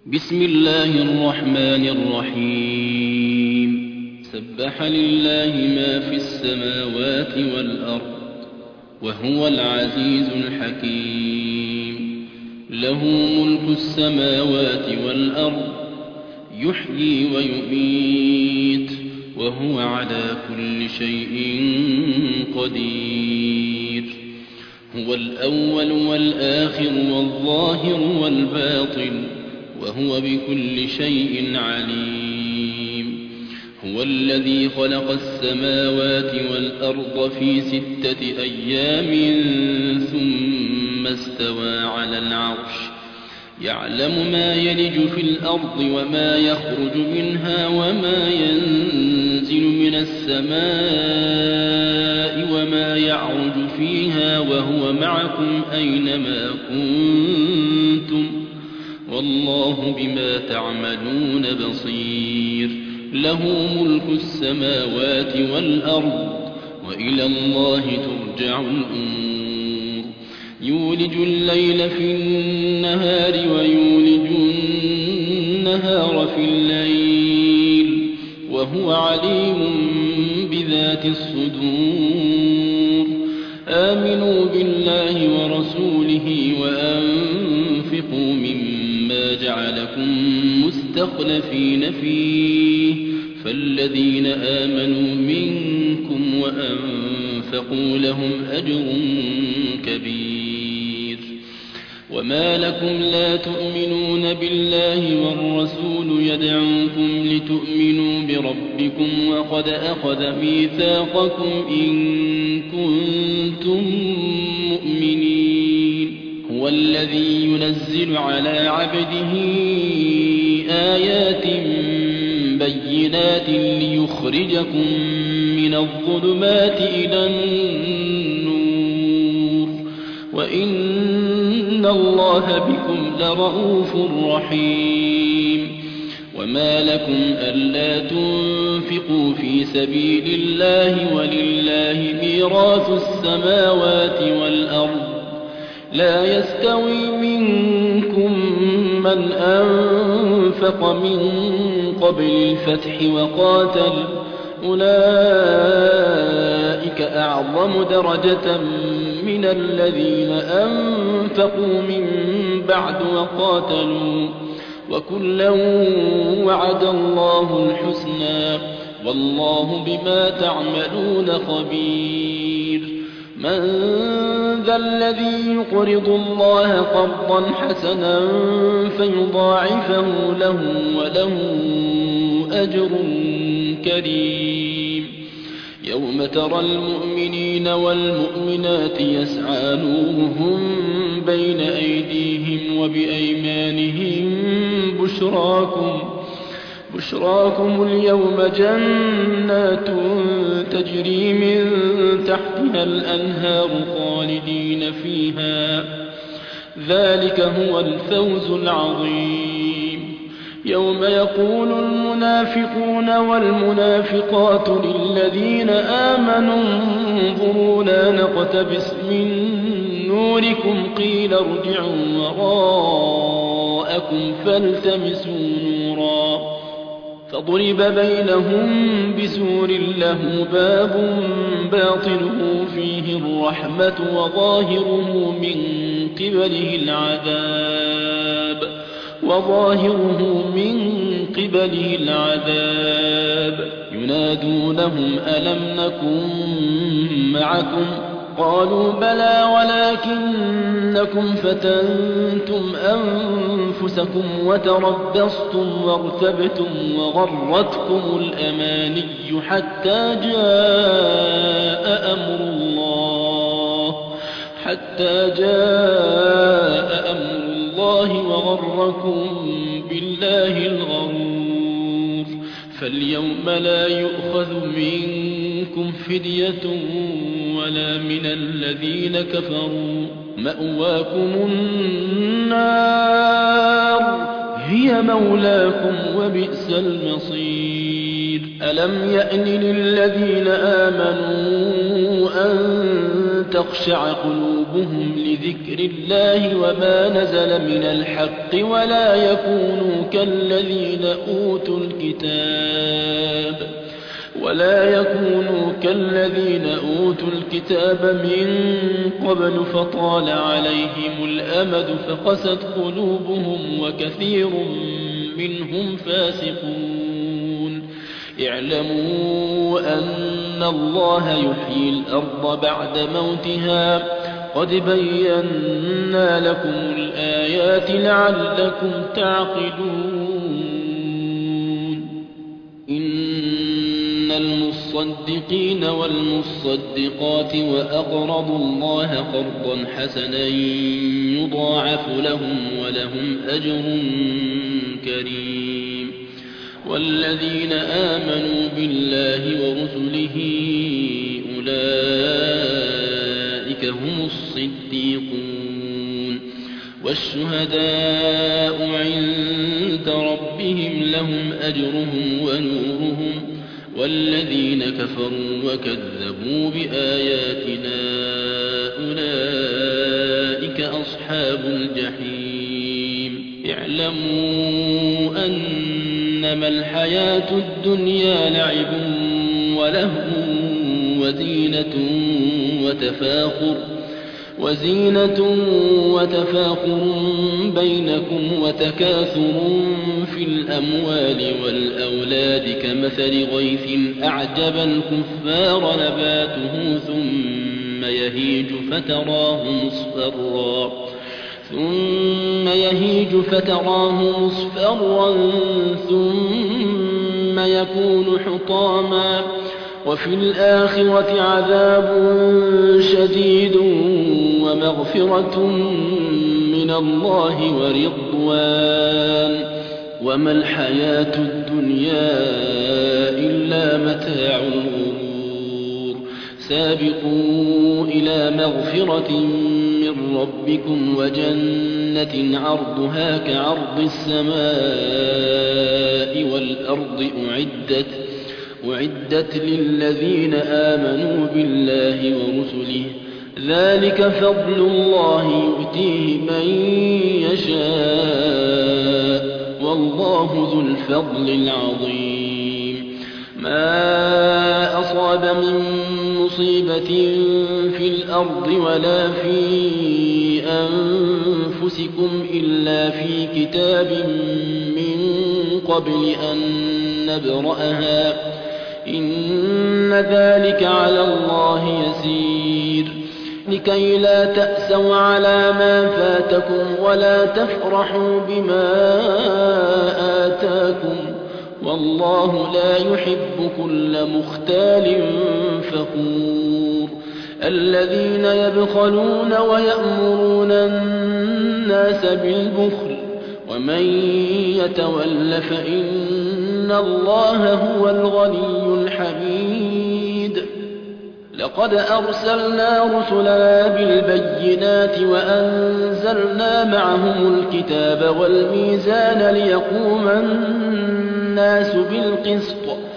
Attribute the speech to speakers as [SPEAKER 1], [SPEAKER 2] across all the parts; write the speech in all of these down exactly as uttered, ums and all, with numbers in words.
[SPEAKER 1] بسم الله الرحمن الرحيم سبح لله ما في السماوات والأرض وهو العزيز الحكيم له ملك السماوات والأرض يحيي ويميت وهو على كل شيء قدير هو الأول والآخر والظاهر والباطن وهو بكل شيء عليم هو الذي خلق السماوات والأرض في ستة أيام ثم استوى على العرش يعلم ما يلج في الأرض وما يخرج منها وما ينزل من السماء وما يعرج فيها وهو معكم أينما كنتم والله بما تعملون بصير له ملك السماوات والأرض وإلى الله ترجع الأمور يولج الليل في النهار ويولج النهار في الليل وهو عليم بذات الصدور آمنوا بالله ورسوله وأنفقوا مما جعلكم مستخلفين فيه فالذين آمنوا منكم وأنفقوا لهم أجر كبير وما لكم لا تؤمنون بالله والرسول يدعوكم لتؤمنوا بربكم وقد أخذ ميثاقكم إن كنتم مؤمنين هو الذي ينزل على عبده آيات بينات ليخرجكم من الظلمات إلى النور وإن الله بكم لرءوف رحيم وما لكم ألا تنفقوا في سبيل الله ولله ميراث السماوات والأرض لا يستوي منكم من أنفق من قبل الفتح وقاتل أولئك أعظم درجة من الذين أنفقوا من بعد وقاتلوا وكلا وعد الله الحسنى والله بما تعملون خبير من ذا الذي يقرض الله قرضا حسنا فيضاعفه له وله أجر كريم يوم ترى المؤمنين والمؤمنات يسعى نورهم بين أيديهم وبأيمانهم بشراكم بشراكم اليوم جنات تجري من تحتها الأنهار خالدين فيها ذلك هو الفوز العظيم يوم يقول المنافقون والمنافقات للذين آمنوا انظرونا نقتبس من نوركم قيل ارجعوا وراءكم فالتمسوا نورا فضرب بينهم بسور له باب باطنه فيه الرحمة وظاهره من قبله العذاب وظاهره من قبله العذاب ينادونهم ألم نكن معكم قالوا بلى ولكنكم فتنتم أنفسكم وتربصتم وارتبتم وغرتكم الأماني حتى جاء أمر الله حتى جاء أمر الله وغركم بالله الغرور فاليوم لا يؤخذ منكم فدية ولا من الذين كفروا مأواكم النار هي مولاكم وبئس المصير ألم يأن للذين آمنوا أن تخشع قلوبهم لذكر الله وما نزل من الحق ولا يكونوا كالذين أوتوا الكتاب ولا يكونوا كالذين أوتوا الكتاب من قبل فطال عليهم الأمد فقست قلوبهم وكثير منهم فاسقون اعلموا أن الله يحيي الأرض بعد موتها قد بينا لكم الآيات لعلكم تعقلون إن المصدقين والمصدقات وأقرضوا الله قرضا حسنا يضاعف لهم ولهم أجر كريم والذين آمنوا بالله ورسله أولئك هم الصديقون والشهداء عند ربهم لهم أجرهم ونورهم والذين كفروا وكذبوا بآياتنا أولئك أصحاب الجحيم اعلموا أنما الحياة الدنيا لعب ولهو وزينة وتفاخر وزينة وتفاخر بينكم وتكاثر في الأموال والأولاد كمثل غيث أعجب الكفار نباته ثم يهيج فتراه مصفرا ثم يهيج فتراه مصفرا ثم يكون حطاما وفي الآخرة عذاب شديد ومغفرة من الله ورضوان وما الحياة الدنيا إلا متاع الغرور سابقوا إلى مغفرة من ربكم وجنة عرضها كعرض السماء والأرض أعدت أعدت للذين آمنوا بالله ورسله ذلك فضل الله يؤتيه من يشاء والله ذو الفضل العظيم ما أصاب من مصيبة في الأرض ولا في أنفسكم إلا في كتاب من قبل أن نبرأها إن ذلك على الله يسير لكي لا تأسوا على ما فاتكم ولا تفرحوا بما آتاكم والله لا يحب كل مختال فخور الذين يبخلون ويأمرون الناس بالبخل ومن يتول فإن الله هو الغني الحميد لقد أرسلنا رسلنا بالبينات وأنزلنا معهم الكتاب والميزان ليقوم الناس بالقسط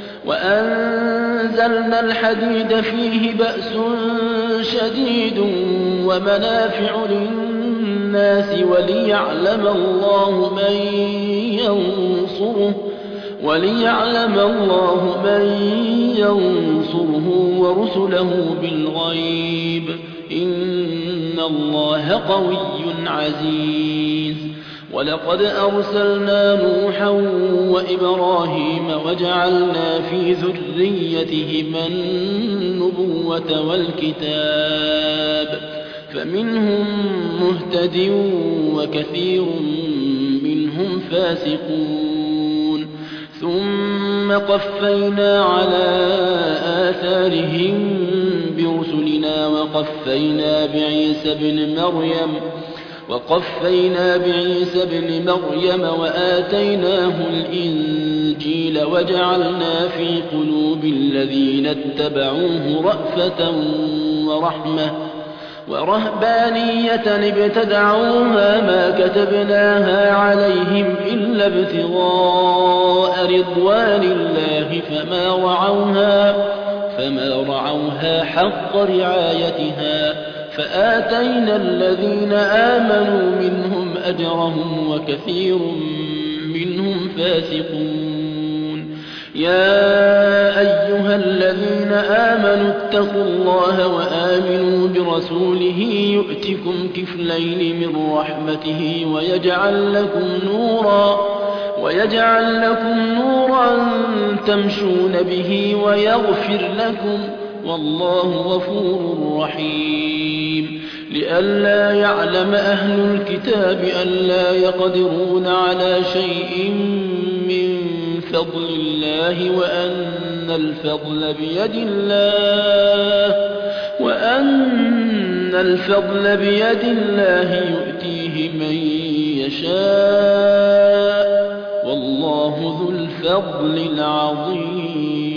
[SPEAKER 1] وأنزلنا الحديد فيه بأس شديد ومنافع للناس وليعلم الله من ينصره وليعلم الله من ينصره ورسله بالغيب إن الله قوي عزيز ولقد أرسلنا نوحا وإبراهيم وجعلنا في ذريتهما النبوة والكتاب فمنهم مهتد وكثير منهم فاسقون ثم قفينا على آثارهم برسلنا وقفينا بعيسى بن مريم وقفينا بعيسى بن مريم وآتيناه الإنجيل وجعلنا في قلوب الذين اتبعوه رأفة ورحمة ورهبانية ابتدعوها ما كتبناها عليهم إلا ابتغاء رضوان الله فما رعوها فما رعوها حق رعايتها فآتينا الذين آمنوا منهم أجرهم وكثير منهم فاسقون. يا أيها الذين آمنوا اتقوا الله وآمنوا برسوله يؤتكم كفلين من رحمته ويجعل لكم نورا ويجعل لكم نورا تمشون به ويغفر لكم والله غفور رحيم. لئلا يعلم أهل الكتاب ألا يقدرون على شيء من فضل الله وأن الفضل بيد الله وأن الفضل بيد الله يؤتيه من يشاء والله ذو الفضل العظيم.